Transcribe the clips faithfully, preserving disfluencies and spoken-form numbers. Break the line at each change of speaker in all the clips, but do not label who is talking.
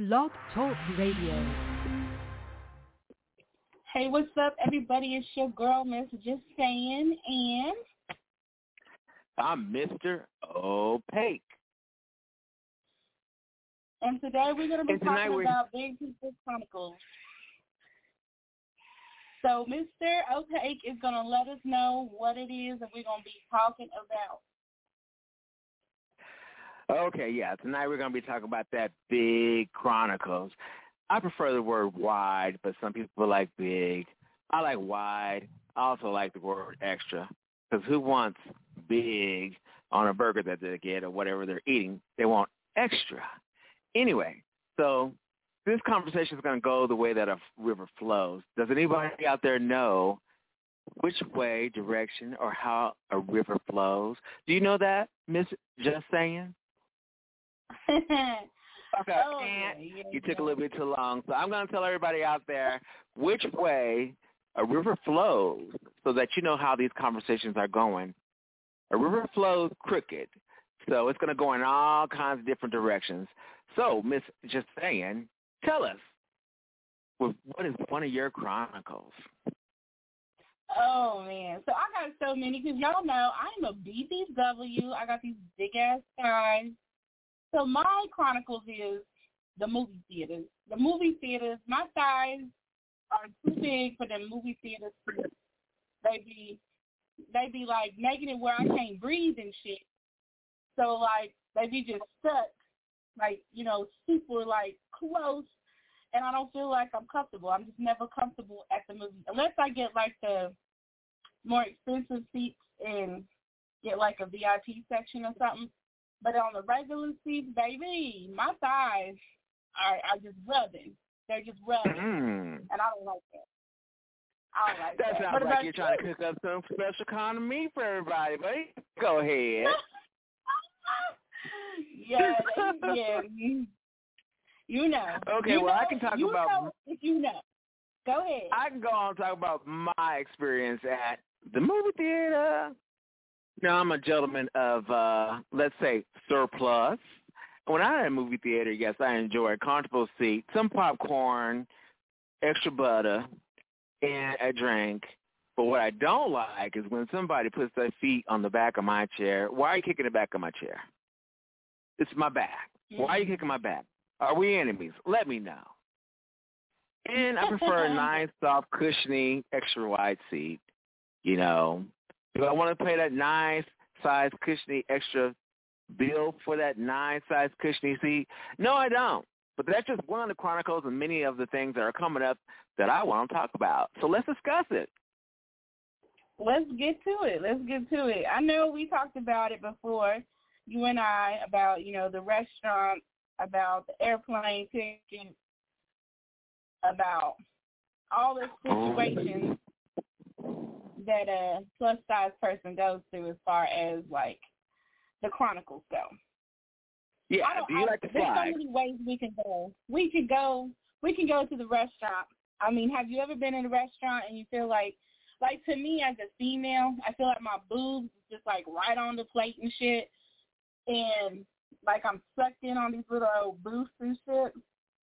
Blog Talk Radio.
Hey, what's up, everybody? It's your girl, Miss Just Saying, and
I'm Mister Opaque.
And today we're going to be
and
talking
we're...
about Big People Chronicles. So Mister Opaque is going to let us know what it is that we're going to be talking about.
Okay, yeah. Tonight we're going to be talking about that Big Chronicles. I prefer the word wide, but some people like big. I like wide. I also like the word extra, because who wants big on a burger that they get or whatever they're eating? They want extra. Anyway, so this conversation is going to go the way that a river flows. Does anybody out there know which way, direction, or how a river flows? Do you know that, Miss Just Saying? Okay,
oh, yeah, yeah,
you took
yeah.
a little bit too long. So I'm going to tell everybody out there which way a river flows so that you know how these conversations are going. A river flows crooked, so it's going to go in all kinds of different directions. So, Miss Just Saying, tell us, what is one of your chronicles?
Oh, man. So I got so many, because y'all know I'm a B B W. I got these big-ass thighs. So my chronicles is the movie theaters. The movie theaters, my thighs are too big for the movie theaters. They be, they be like making it where I can't breathe and shit. So like they be just stuck, like, you know, super like close, and I don't feel like I'm comfortable. I'm just never comfortable at the movie unless I get like the more expensive seats and get like a V I P section or something. But on the regular seats, baby, my thighs are, are just rubbing. They're just rubbing,
Mm.
and I don't like that. I don't like
that.
that.
That sounds like you're trying to cook up some special kind of meat for everybody, buddy. Go ahead.
yeah, they, yeah, you, you know.
Okay,
you
well,
know,
I can talk
you
about...
Know if you know. Go ahead.
I can go on and talk about my experience at the movie theater. Now, I'm a gentleman of, uh, let's say, surplus. When I'm at a movie theater, yes, I enjoy a comfortable seat, some popcorn, extra butter, and a drink. But what I don't like is when somebody puts their feet on the back of my chair. Why are you kicking the back of my chair? It's my back. Why are you kicking my back? Are we enemies? Let me know. And I prefer a nice, soft, cushiony, extra wide seat. You know, do I want to pay that nice, size, cushiony, extra bill for that nice, size, cushiony seat? No, I don't. But that's just one of the chronicles and many of the things that are coming up that I want to talk about. So let's discuss it.
Let's get to it. Let's get to it. I know we talked about it before, you and I, about, you know, the restaurant, about the airplane ticket, about all the situations that a plus-size person goes through as far as, like, the chronicles go.
Yeah, do you
I,
like to
there's
fly?
so many ways we can go. We could go, we can go to the restaurant. I mean, have you ever been in a restaurant and you feel like, like to me as a female, I feel like my boobs is just like right on the plate and shit. And like I'm sucked in on these little old booths and shit.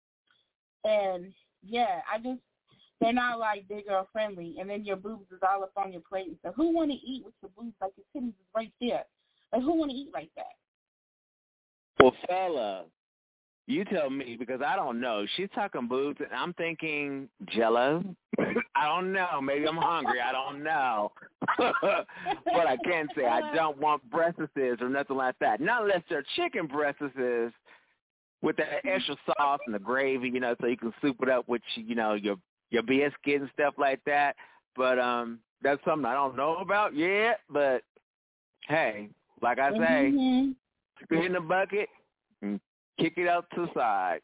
And yeah, I just, they're not like big girl friendly. And then your boobs is all up on your plate. So who want to eat with your boobs? Like your titties is right there. Like who want to eat like that?
Well, fella, you tell me, because I don't know. She's talking boobs, and I'm thinking Jell-O. I don't know. Maybe I'm hungry. I don't know. But I can say I don't want breasts or nothing like that. Not unless they're chicken breasts with that extra sauce and the gravy, you know, so you can soup it up with, you know, your your biscuit and stuff like that. But um, that's something I don't know about yet. But, hey, like I say,
mm-hmm.
spit in the bucket and kick it out to the side.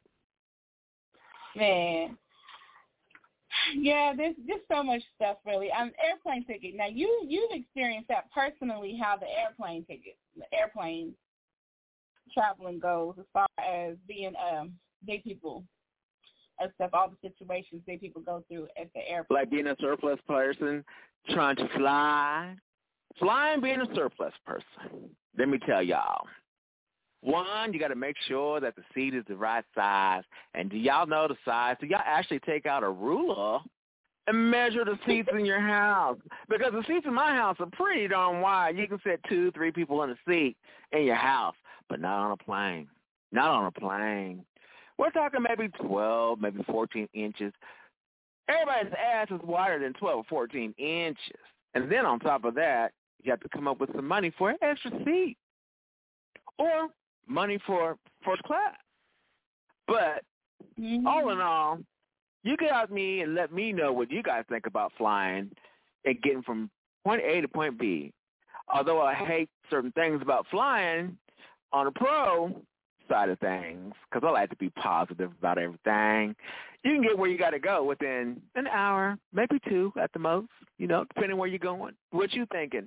Man. Yeah, there's just so much stuff, really. Um, airplane ticket. Now, you, you've experienced that personally, how the airplane ticket, the airplane traveling goes as far as being um, gay people and stuff, all the situations gay people go through at the airport.
Like being a surplus person, trying to fly. Flying being a surplus person. Let me tell y'all. One, you got to make sure that the seat is the right size. And do y'all know the size? Do y'all actually take out a ruler and measure the seats in your house? Because the seats in my house are pretty darn wide. You can fit two, three people in a seat in your house, but not on a plane. Not on a plane. We're talking maybe twelve, maybe fourteen inches. Everybody's ass is wider than twelve or fourteen inches. And then on top of that, you have to come up with some money for an extra seat or money for first class. But mm-hmm. all in all, you get out me and let me know what you guys think about flying and getting from point A to point B. Although I hate certain things about flying on a pro side of things, because I like to be positive about everything, you can get where you got to go within an hour, maybe two at the most, you know, depending where you're going. What you thinking?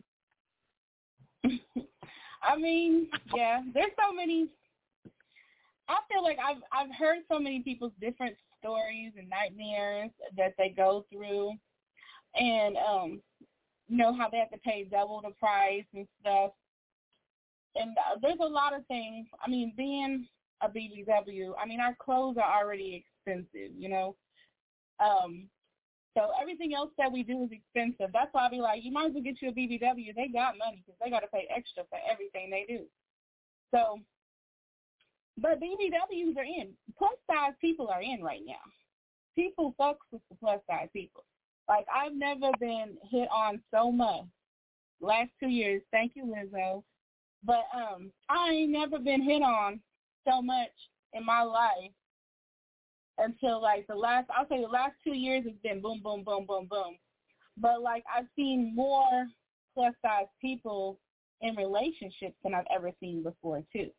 I mean, yeah, there's so many. I feel like I've I've heard so many people's different stories and nightmares that they go through, and um, you know how they have to pay double the price and stuff. And uh, there's a lot of things. I mean, being a B B W, I mean, our clothes are already expensive, you know. Um, so everything else that we do is expensive. That's why I be like, you might as well get you a B B W. They got money because they got to pay extra for everything they do. So, but B B Ws are in. Plus-size people are in right now. People fucks with the plus-size people. Like, I've never been hit on so much last two years. Thank you, Lizzo. But um, I ain't never been hit on so much in my life until, like, the last, I'll say the last two years has been boom, boom, boom, boom, boom. But, like, I've seen more plus-size people in relationships than I've ever seen before, too.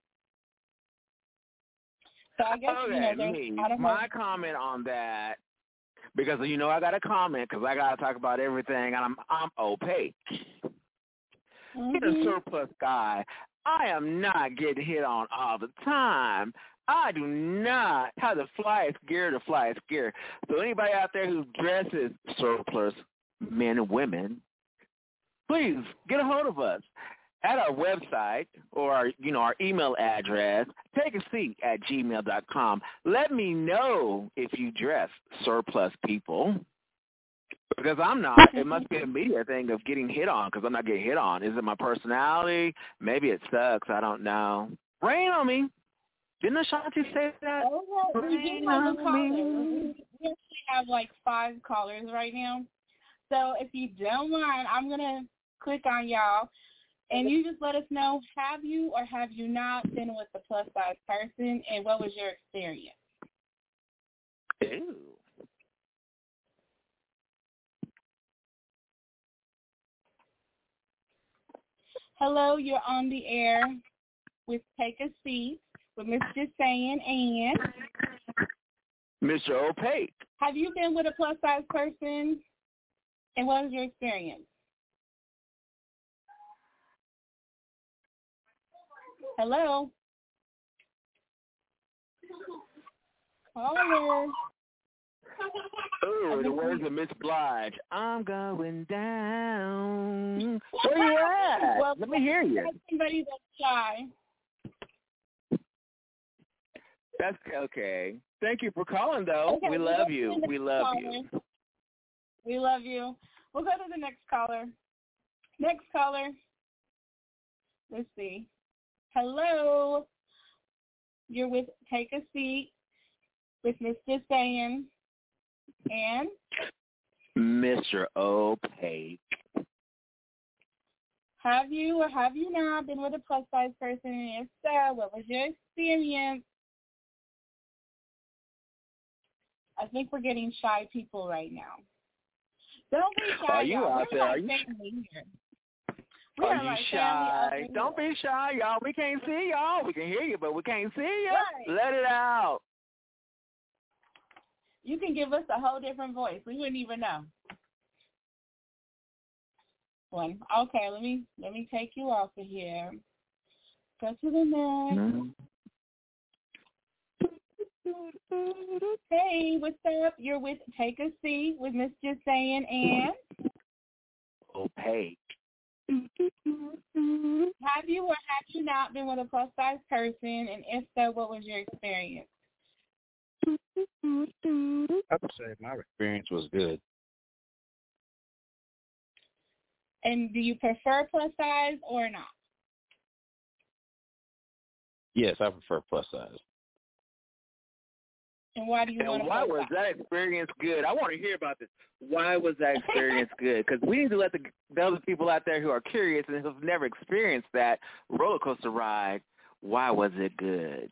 So I guess,
okay,
you know, there's,
me,
I don't
my
know.
comment on that, because, you know, I got to comment because I got to talk about everything, and I'm, I'm opaque.
Mm-hmm.
Being a surplus guy, I am not getting hit on all the time. I do not have the flyest gear to flyest gear. So anybody out there who dresses surplus, men and women, please get a hold of us at our website or our, you know, our email address, take a seat at gmail dot com. Let me know if you dress surplus people. Because I'm not. It must be a media thing of getting hit on because I'm not getting hit on. Is it my personality? Maybe it sucks. I don't know. Rain on me. Didn't Ashanti say that?
Oh, well, we do have a caller. We actually have like five callers right now. So if you don't mind, I'm going to click on y'all. And you just let us know, have you or have you not been with a plus-size person, and what was your experience?
Ew.
Hello, you're on the air with Take a Seat with Mister Sayin and
Mister Opaque.
Have you been with a plus-size person, and what was your experience? Hello? Caller.
Oh, the words of Miss Blige. I'm going down. Where you at?
Well,
let me hear you.
Somebody that's shy.
That's okay. Thank you for calling, though.
Okay,
we
we'll
love you. We love
caller.
you.
We love you. We'll go to the next caller. Next caller. Let's see. Hello. You're with Take a Seat with Mister Sayin and
Mister Opaque.
Have you or have you not been with a plus-size person? And if so, what was your experience? I think we're getting shy people right now. Don't be shy,
Are you
y'all.
out
We're
there?
like
Are you,
family here. We
are
are
you
like
shy?
family
Don't be shy, y'all. We can't see y'all. We can hear you, but we can't see you.
Right.
Let it out.
You can give us a whole different voice. We wouldn't even know. One. Okay, let me let me take you off of here. Go to the next.
Mm-hmm.
Hey, what's up? You're with Take a Seat with Mister Sayin and
Opaque.
Have you or have you not been with a plus size person, and if so, what was your experience?
I would say my experience was good.
And do you prefer plus size or not?
Yes, I prefer plus size.
And why do you
and
want to
why was that experience good? I want to hear about this. Why was that experience good? Because we need to let the, the other people out there who are curious and who've never experienced that roller coaster ride, why was it good?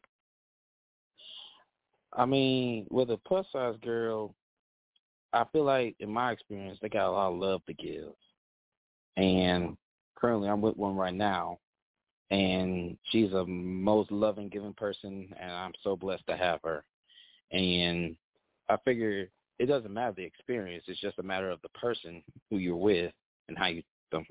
I mean, with a plus size girl, I feel like in my experience, they got a lot of love to give. And currently I'm with one right now, and she's a most loving, giving person, and I'm so blessed to have her. And I figure it doesn't matter the experience. It's just a matter of the person who you're with and how you treat them.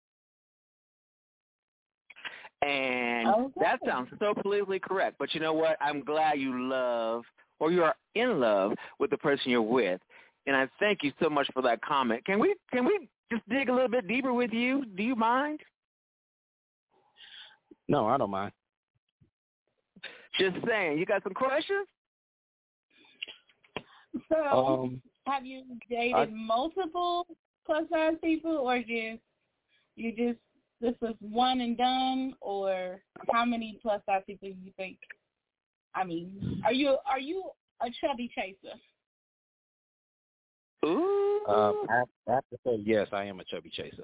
And
okay.
that sounds so politically correct. But you know what? I'm glad you love or you are in love with the person you're with. And I thank you so much for that comment. Can we can we just dig a little bit deeper with you? Do you mind?
No, I don't mind.
Just saying. You got some questions? So, um, have you dated I, multiple plus size people, or just you just this was one and done, or how many plus size people do you think? I mean, are you are you a chubby chaser?
Ooh. Um, I, I have to say yes, I am a chubby chaser.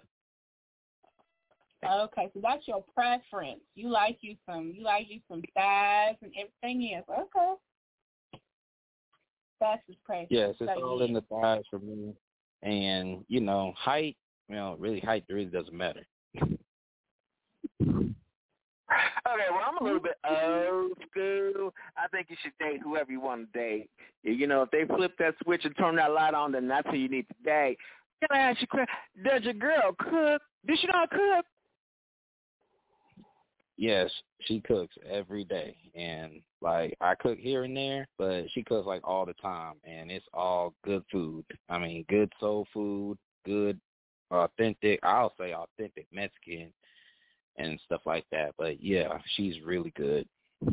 Okay, so that's your preference. You like you some you like you some thighs and everything else. Okay. That's his preference.
Yes, it's
so,
all
yeah.
in the thighs for me. And, you know, height, you know, really height really doesn't matter.
Okay, well, I'm a little bit old school. I think you should date whoever you want to date. You know, if they flip that switch and turn that light on, then that's who you need to date. Can I ask you a question? Does your girl cook? Does she not cook?
Yes, she cooks every day. And, like, I cook here and there, but she cooks, like, all the time. And it's all good food. I mean, good soul food, good, authentic, I'll say authentic Mexican and stuff like that. But, yeah, she's really good.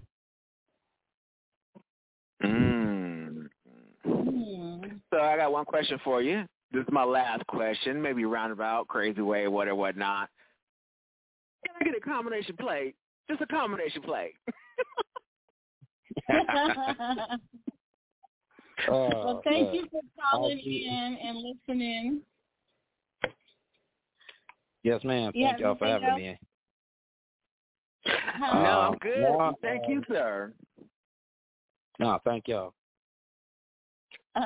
Mm. Mm. So I got one question for you. This is my last question, maybe roundabout, crazy way, whatever, whatnot. Can I get a combination plate? Just a combination plate.
uh, well, thank uh, you for calling in and listening.
Yes, ma'am. Thank y'all for having else? me.
Uh, no, I'm good. No, thank uh, you, sir.
No, thank y'all.
Uh,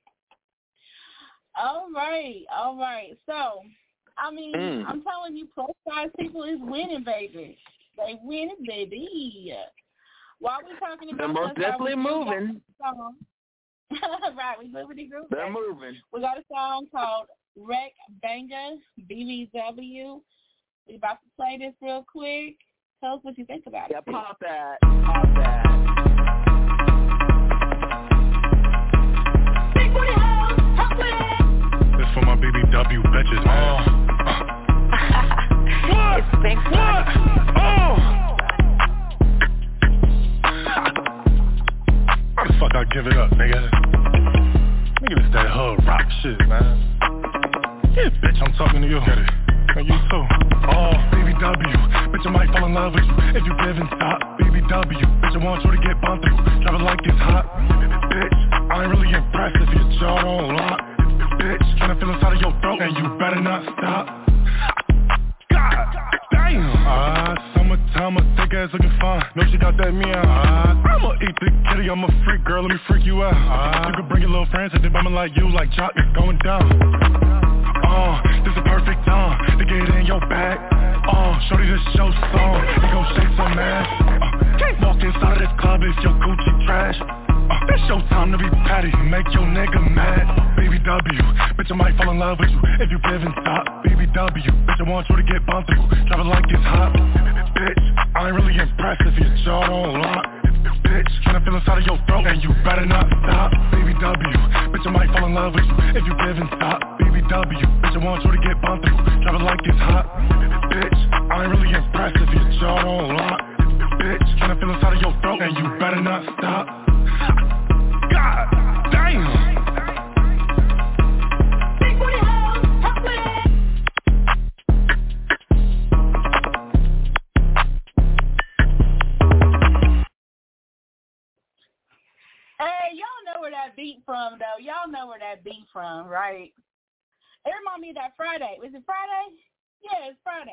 all right, all right. So, I mean, mm. I'm telling you, plus size people is winning, baby. They winning, baby. While we're talking about
they're most definitely moving.
Right, we moving and grooving.
They're moving.
We got a song called Wreck Banga, B B W. We about to play this real quick. Tell us what you think about
yeah,
it.
Yeah, pop that. Pop that. Big booty hoes, help me.
This for my B B W bitches, man. What?
It's big
what? Oh! How the fuck I give it up, nigga? Nigga, this that hood rock shit, man. Yeah, bitch, I'm talking to you. Get it. And you too. Oh, B B W, bitch, I might fall in love with you if you give and stop. B B W, bitch, I want you to get bumped through. Drive it like it's hot. Bitch, I ain't really impressed if your jaw don't lock. Bitch, tryna feel inside of your throat and you better not stop. God damn. Ah, uh, summertime, a thick ass looking fine. Know she got that meow. Uh, I'ma eat the kitty, I'm a freak, girl, let me freak you out. Uh, you can bring your little friends and they bumming like you, like Jock, it's going down. Uh, this is a perfect time to get in your bag. Uh, shorty this show song, you gon' shake some ass. Uh, can't walk inside of this club if your Gucci trash. Uh, it's your time to be petty, make your nigga mad. B B W, bitch, I might fall in love with you if you give and stop. B B W, bitch, I want you to get bumped through. Drive it like it's hot. Bitch, I ain't really impressed if your jaw don't lock. Bitch, tryna feel inside of your throat and you better not stop. B B W, bitch, bitch, I might fall in love with you if you give and stop. B B W, bitch, I want you to get bumped through. Drive it like it's hot. Bitch, I ain't really impressed if your jaw don't lock. Bitch, tryna feel inside of your throat and you better not stop. God damn.
Big booty hoes, help with it. Hey, y'all know where that beat from, though. Y'all know where that beat from, right? It reminds me of that Friday. Was it Friday? Yeah, it's Friday.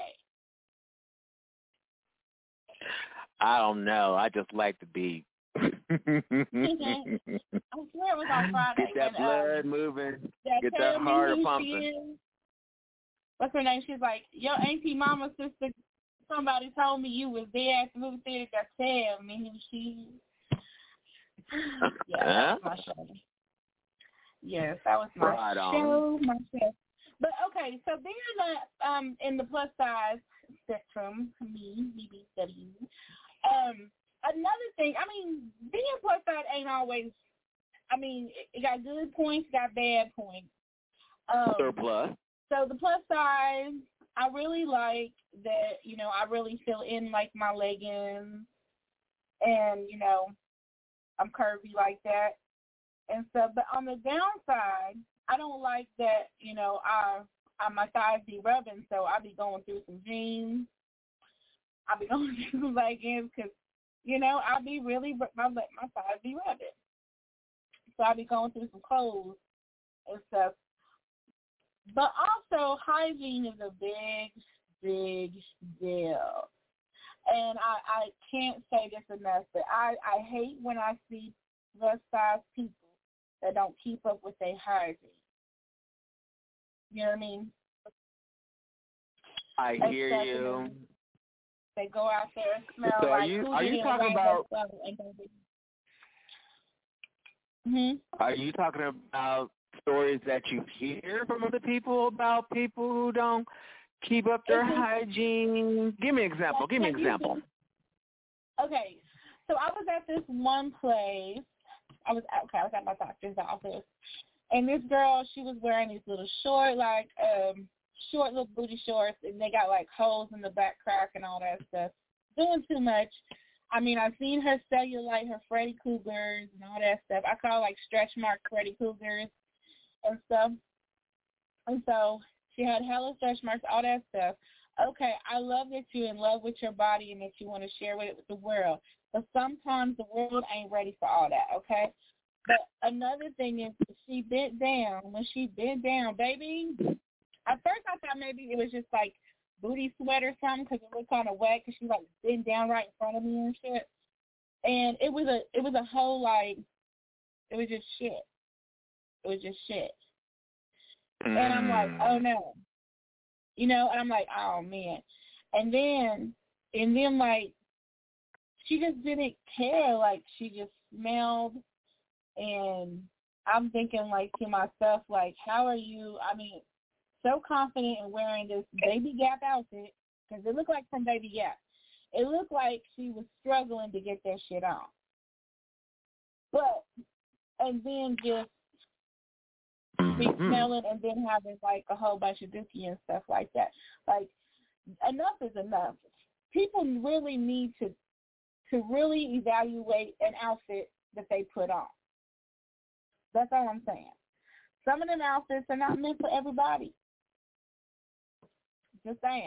I don't know. I just like the beat.
I swear it was on Friday.
Get that
when,
blood
um,
moving.
that
Get that heart pumping.
What's her name? She's like, your auntie, mama, sister, somebody told me you was there at the movie theater. That tell me who she. Yeah, that was my show. Yes, that was my
right
show. My show. But okay, so being the um in the plus size spectrum, me, B B W. Um, another thing, I mean, being plus size ain't always. I mean, it, it got good points, got bad points. Um,
Surplus.
So the plus size, I really like that. You know, I really feel in like my leggings, and you know, I'm curvy like that. And so, but on the downside, I don't like that, you know, I, I my thighs be rubbing, so I be going through some jeans. I be going through some leggings because, you know, I be really, my my thighs be rubbing. So I be going through some clothes and stuff. But also, hygiene is a big, big deal. And I, I can't say this enough, but I, I hate when I see plus-size people that don't keep up with their hygiene. You know what I mean?
I hear
Especially
you.
They go out there and smell
so
like
are you,
who
are
did
you
it
talking
and
about?
Mm-hmm.
Are you talking about stories that you hear from other people about people who don't keep up their
Mm-hmm.
hygiene? Give me an example. Give me an example.
Okay, so I was at this one place. I was okay. I was at my doctor's office, and this girl, she was wearing these little short, like um, short little booty shorts, and they got like holes in the back crack and all that stuff. Doing too much. I mean, I've seen her cellulite, her Freddy Cougars, and all that stuff. I call like stretch mark Freddy Cougars and stuff. And so she had hella stretch marks, all that stuff. Okay, I love that you're in love with your body and that you want to share it with the world. But sometimes the world ain't ready for all that, okay? But another thing is she bent down. When she bent down, baby, at first I thought maybe it was just like booty sweat or something because it looked kind of wet because she like bent down right in front of me and shit. And it was a it was a whole like, it was just shit. It was just shit. Mm. And I'm like, oh no. You know, and I'm like, oh, man. And then, and then, like, she just didn't care. Like, she just smelled. And I'm thinking, like, to myself, like, how are you, I mean, so confident in wearing this Baby Gap outfit, because it looked like from Baby Gap. It looked like she was struggling to get that shit on. But, and then just be smelling and then having like a whole bunch of dookie and stuff like that. Like, enough is enough. People really need to to really evaluate an outfit that they put on. That's all I'm saying. Some of them outfits are not meant for everybody. Just saying.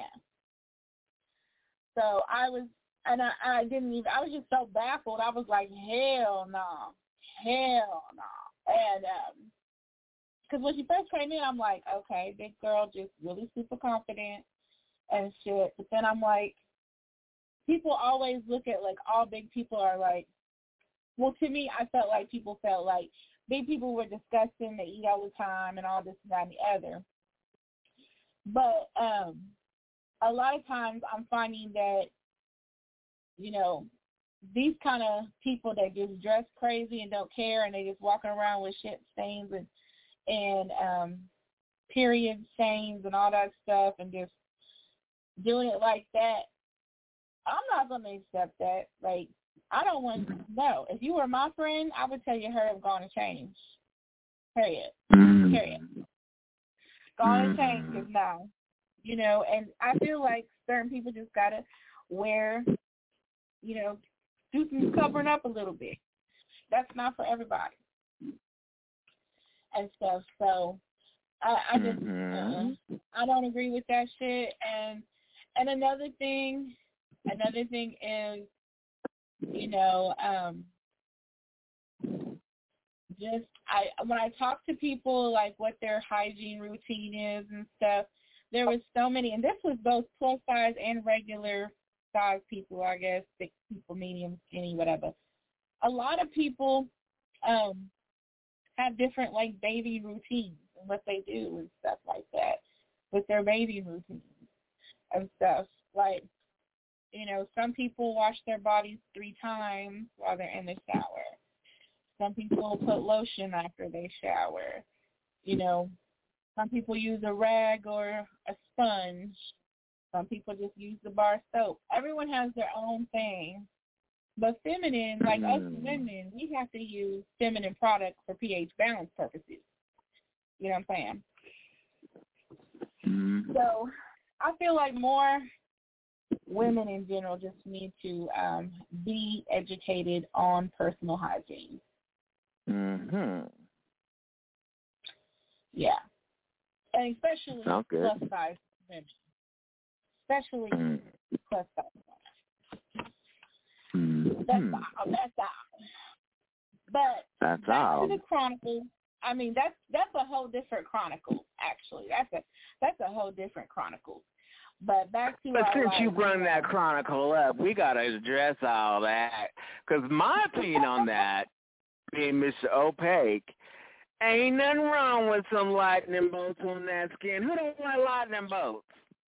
So I was, and I, I didn't even, I was just so baffled. I was like, hell no. Hell no. And, um, because when she first came in, I'm like, okay, this girl just really super confident and shit. But then I'm like, people always look at, like, all big people are like, well, to me, I felt like people felt like big people were disgusting, they eat all the time and all this and that and the other. But um, a lot of times I'm finding that, you know, these kind of people that just dress crazy and don't care and they just walking around with shit stains and and um, period stains and all that stuff and just doing it like that, I'm not going to accept that. Like, I don't want to know. If you were my friend, I would tell you her have gone and changed. Period.
Mm.
Period. All it
Mm.
takes is now. You know, and I feel like certain people just gotta wear, you know, do some covering up a little bit. That's not for everybody and stuff. So I, I just
Mm-hmm.
uh, I don't agree with that shit. And and another thing, another thing is, you know, um, just I when I talk to people like what their hygiene routine is and stuff. There was so many, and this was both plus size and regular size people, I guess, thick people, medium, skinny, whatever. A lot of people um, have different, like, baby routines and what they do and stuff like that with their baby routines and stuff. Like, you know, some people wash their bodies three times while they're in the shower. Some people put lotion after they shower, you know. Some people use a rag or a sponge. Some people just use the bar soap. Everyone has their own thing. But feminine, like us women, we have to use feminine products for pH balance purposes. You know what I'm saying?
Mm.
So I feel like more women in general just need to um, be educated on personal hygiene.
Mm-hmm.
Yeah. And especially
Sounds good.
plus size women. Especially
Mm.
plus size women.
Mm-hmm.
That's all. That's all. But
That's
back
all.
to the Chronicles. I mean, that's that's a whole different Chronicle. Actually, that's a that's a whole different Chronicle. But back to
But
our,
since
like,
you brought that Chronicle up, we got to address all that. Because my opinion on that, being Mister Opaque, ain't nothing wrong with some lightning bolts on that skin. Who don't like lightning bolts?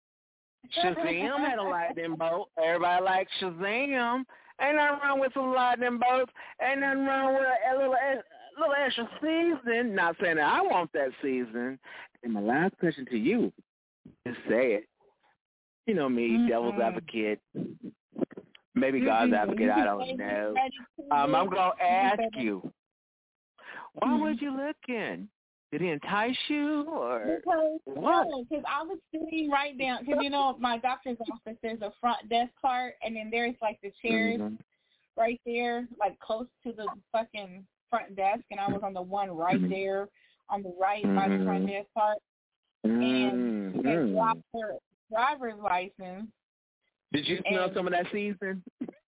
Shazam had a lightning bolt. Everybody likes Shazam. Ain't nothing wrong with some lightning bolts. Ain't nothing wrong with a little, a little extra seasoning. Not saying that I want that season. And my last question to you, just say it. You know me, mm-hmm. devil's advocate, maybe God's mm-hmm. advocate, I don't know. Um, I'm going to ask you, why mm-hmm. would you look in? Did he entice you or
because,
what?
No, because I was sitting right down, because, you know, my doctor's office, there's a front desk part, and then there's, like, the chairs mm-hmm. right there, like, close to the fucking front desk, and I was on the one right mm-hmm. there on the right mm-hmm. by the front desk part.
Mm-hmm.
And she had dropped her driver's license.
Did you smell some of that seasoning?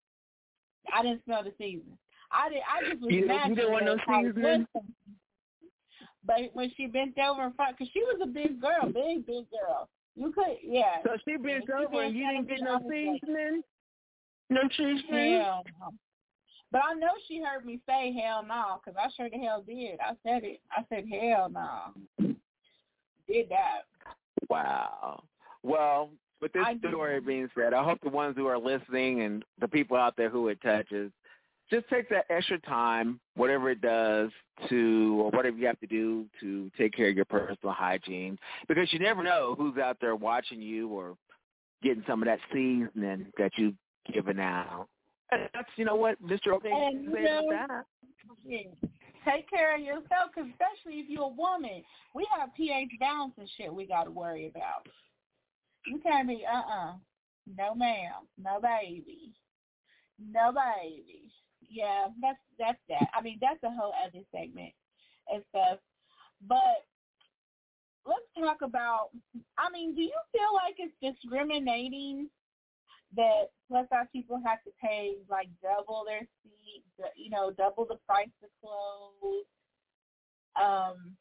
I didn't smell the seasoning. I did. I just was
you,
imagining.
You didn't want no seasoning?
But when she bent over in front, because she was a big girl, big, big girl. You could, yeah.
So she bent over she and you didn't get no seasoning? No seasoning?
Hell no. But I know she heard me say hell no, because I sure the hell did. I said it. I said hell no. Did that.
Wow. Well, with this I story do. being said, I hope the ones who are listening and the people out there who it touches, just take that extra time, whatever it does, to or whatever you have to do to take care of your personal hygiene, because you never know who's out there watching you or getting some of that seasoning that you've given out. And that's, you know what, Mister O'Pake said about that.
Yeah. Take care of yourself, cause especially if you're a woman. We have pH balance and shit we got to worry about. You can't be, uh-uh. No, ma'am. No, baby. No, baby. Yeah, that's that's that. I mean, that's a whole other segment and stuff. But let's talk about, I mean, do you feel like it's discriminating that plus size people have to pay, like, double their seat, you know, double the price of clothes? Um,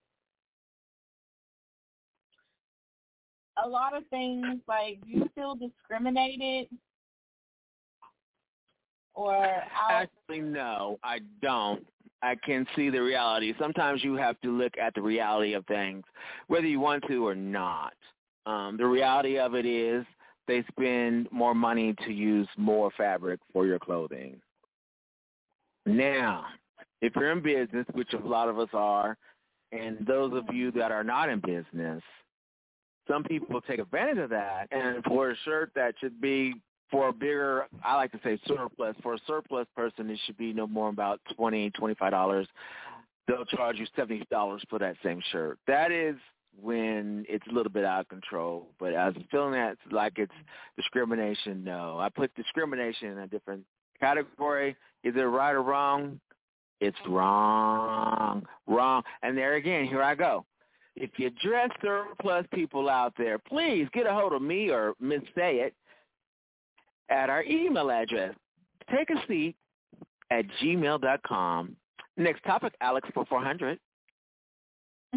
a lot of things, like, do you feel discriminated? Or out?
Actually, no, I don't. I can see the reality. Sometimes you have to look at the reality of things, whether you want to or not. Um, the reality of it is they spend more money to use more fabric for your clothing. Now, if you're in business, which a lot of us are, and those of you that are not in business, some people take advantage of that. And for a shirt that should be for a bigger, I like to say surplus, for a surplus person, it should be no more about twenty dollars, twenty-five dollars. they'll charge you seventy dollars for that same shirt. That is when it's a little bit out of control. But as I'm feeling that like it's discrimination, no. I put discrimination in a different category. Is it right or wrong? It's wrong. Wrong. And there again, here I go. If you dress surplus people out there, please get a hold of me or Miss Say It at our email address. Take a seat at gmail dot com. Next topic, Alex for four hundred.
Oh,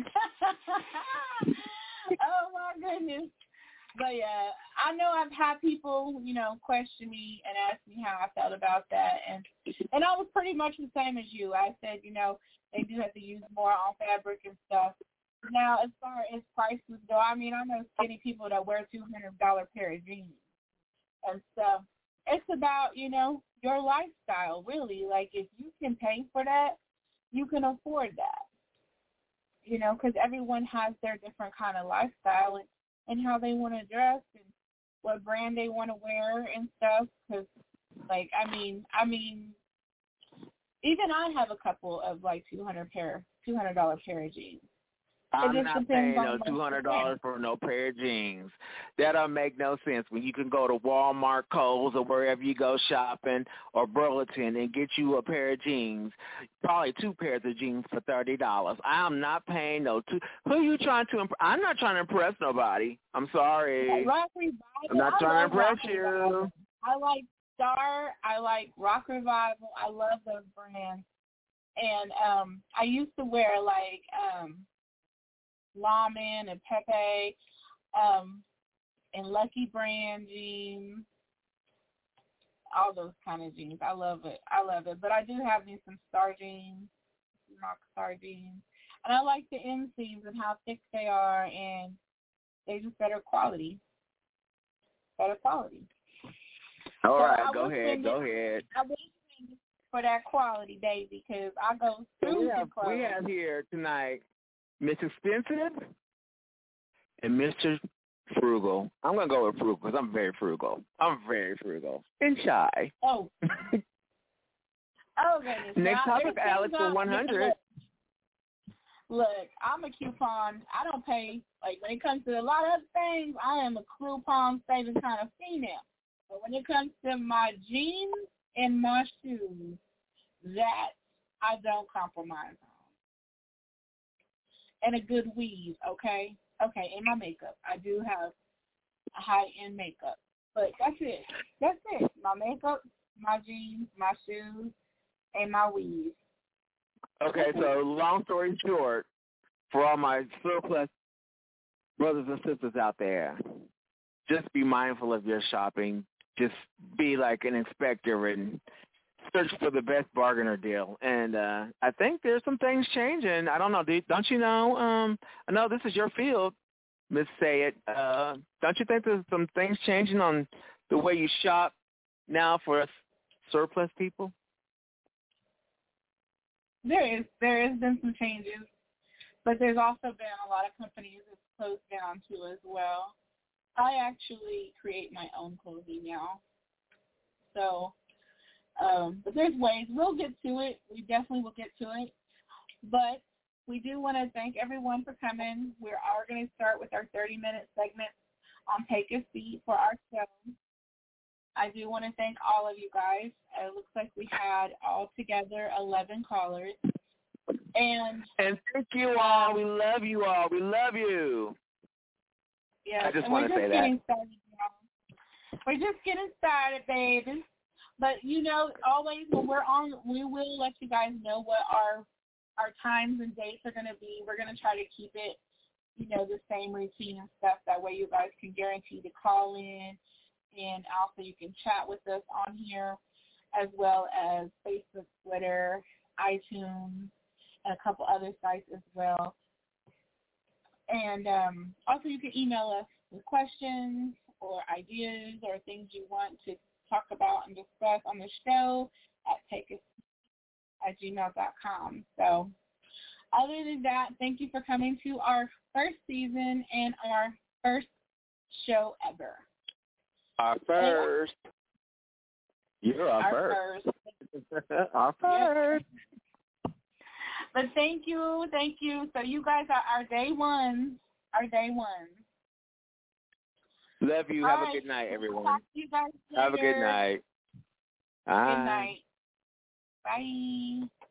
my goodness. But, yeah, I know I've had people, you know, question me and ask me how I felt about that. And and I was pretty much the same as you. I said, you know, they do have to use more on fabric and stuff. Now, as far as prices go, I mean, I know skinny people that wear two hundred dollars pair of jeans and stuff. It's about, you know, your lifestyle, really. Like, if you can pay for that, you can afford that. You know, because everyone has their different kind of lifestyle and, and how they want to dress and what brand they want to wear and stuff. Because, like, I mean, I mean, even I have a couple of like two hundred pair, two hundred dollar pair of jeans.
I'm not paying no two hundred dollars for no pair of jeans. That don't make no sense when you can go to Walmart, Kohl's, or wherever you go shopping, or Burlington and get you a pair of jeans, probably two pairs of jeans for thirty dollars. I'm not paying no two. Who are you trying to impress? I'm not trying to impress nobody. I'm sorry.
Rock Revival.
I'm not
I
trying to impress
Rock
you.
Revival. I like Star. I like Rock Revival. I love those brands. And um, I used to wear like um, Lawman and Pepe um, and Lucky Brand jeans, all those kind of jeans. I love it. I love it. But I do have me some Star jeans, Rock Star jeans. And I like the inseams and how thick they are, and they just better quality. Better quality.
All
so
right, go ahead, go ahead.
I wish for that quality, baby, because I go through
we have,
the clothes.
We have here tonight Miss Expensive and Mister Frugal. I'm going to go with Frugal because I'm very frugal. I'm very frugal. And shy.
Oh. Oh, goodness.
Next
now,
topic, Alex, for one hundred.
Look, I'm a coupon. I don't pay. Like, when it comes to a lot of things, I am a coupon saving kind of female. But when it comes to my jeans and my shoes, that I don't compromise on. And a good weave, okay? Okay, and my makeup. I do have a high-end makeup. But that's it. That's it. My makeup, my jeans, my shoes, and my weave.
Okay, so long story short, for all my surplus brothers and sisters out there, just be mindful of your shopping. Just be like an inspector and search for the best bargain or deal. And uh, I think there's some things changing. I don't know. Do, don't you know? Um, I know this is your field, Miss Say It. Uh, don't you think there's some things changing on the way you shop now for us surplus people?
There is. There has been some changes, but there's also been a lot of companies that's closed down too as well. I actually create my own clothing now. So, um, but there's ways. We'll get to it. We definitely will get to it. But we do want to thank everyone for coming. We are going to start with our thirty-minute segment on Take a Seat for our show. I do want to thank all of you guys. It looks like we had altogether eleven callers. And,
and thank you all. We love you all. We love you.
Yeah,
I just
and
want to say that.
Started, we're just getting started, baby. But, you know, always when we're on, we will let you guys know what our our times and dates are going to be. We're going to try to keep it, you know, the same routine and stuff. That way you guys can guarantee to call in. And also you can chat with us on here, as well as Facebook, Twitter, iTunes, and a couple other sites as well. And um, also you can email us with questions or ideas or things you want to talk about and discuss on the show at take us at gmail dot com. So other than that, thank you for coming to our first season and our first show ever.
Our first. You're our,
our
first.
first.
Our first.
But thank you, thank you. So you guys are our day ones, our day ones.
Love you.
All
Have
right.
a good night, everyone.
Talk to you guys later.
Have a good night. Bye.
Good night. Bye.